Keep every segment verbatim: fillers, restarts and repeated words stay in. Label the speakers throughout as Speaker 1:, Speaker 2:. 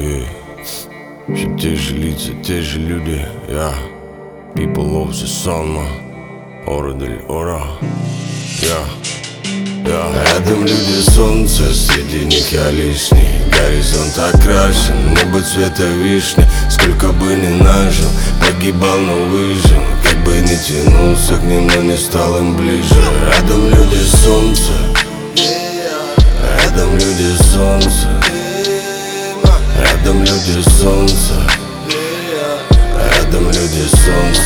Speaker 1: И все те же лица, те же люди. Я People of the Sun, Ора дель Ора. Я Я Рядом люди солнца, среди них я лишний. Горизонт окрашен, небо цвета вишни. Сколько бы ни нажил, погибал, но выжил. Как бы ни тянулся к ним, но не стал им ближе. Рядом люди солнца, рядом люди солнца, рядом люди солнца, рядом люди солнца.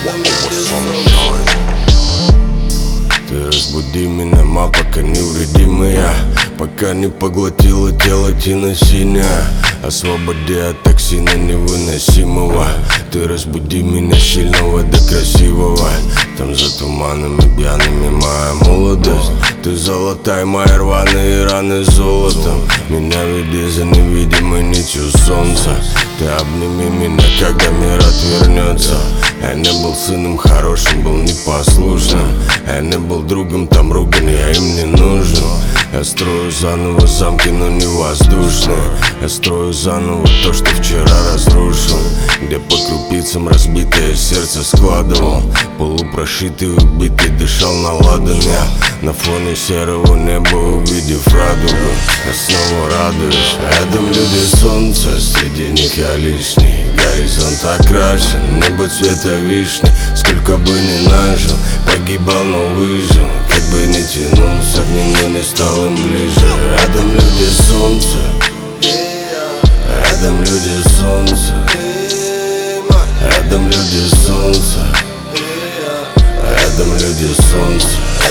Speaker 1: Ты разбуди меня, ма, пока невредимая, пока не поглотила тело тина синяя. Освободи от токсина невыносимого. Ты разбуди меня сильного до красивого. Там за туманами пьяными моя молодость. Ты золотая, мои рваные раны золотом. Меня веди за невидимой нитью солнца. Ты обними меня, когда мир отвернется. Я не был сыном хорошим, был непослушным. Я не был другом, там ругань, я им не нужен. Я строю заново замки, но не воздушные. Я строю заново то, что вчера разрушил. Где по крупицам разбитое сердце складывал. Полупрошитый, убитый, дышал на ладан. Я на фоне серого неба, увидев радугу, я снова радуюсь. Рядом люди солнца, среди них я лишний. Горизонт окрашен, небо цвета вишни. Сколько бы ни нажил, погибал, но выжил. Как бы ни тянулся к ним, но не стал им ближе. Рядом люди солнца, рядом люди солнца, рядом люди солнца, рядом люди солнца.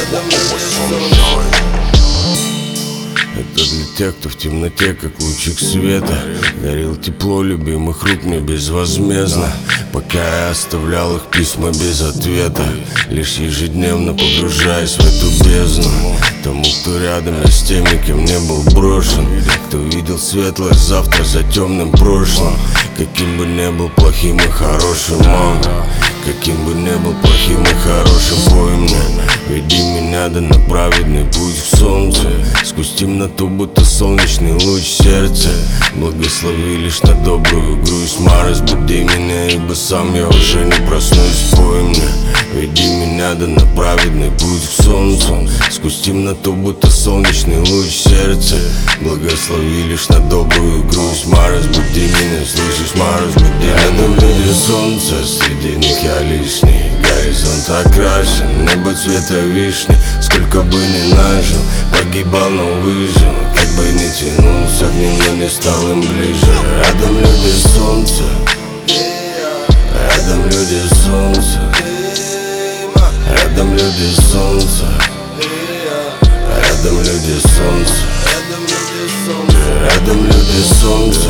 Speaker 1: Это для тех, кто в темноте, как лучик света, дарил тепло любимых рук мне безвозмездно. Пока я оставлял их письма без ответа, лишь ежедневно погружаясь в эту бездну. Тому, кто рядом, я с теми, кем не был брошен. Кто видел светлое завтра за темным прошлым. Каким бы ни был плохим и хорошим, мама, каким бы ни был плохим и хорошим, пой мне. Веди меня да на праведный путь к солнцу. Сквозь темноту, будто солнечный луч в сердце. Благослови лишь на добрую грусть, ма, разбуди меня, ибо сам я уже не проснусь, пой мне. Веди меня да на праведный путь к солнцу. Сквозь темноту, будто солнечный луч в сердце. Благослови лишь на добрую грусть, ма, разбуди меня, слышишь, ма, разбуди. Рядом люди солнца, среди них я лишний. Горизонт окрашен, небо цвета вишни. Сколько бы ни нажил, погибал, но выжил. Как бы ни тянулся к ним, но не стал им ближе. Рядом люди солнца, рядом люди солнца, рядом люди солнца, рядом люди солнца, рядом люди солнца.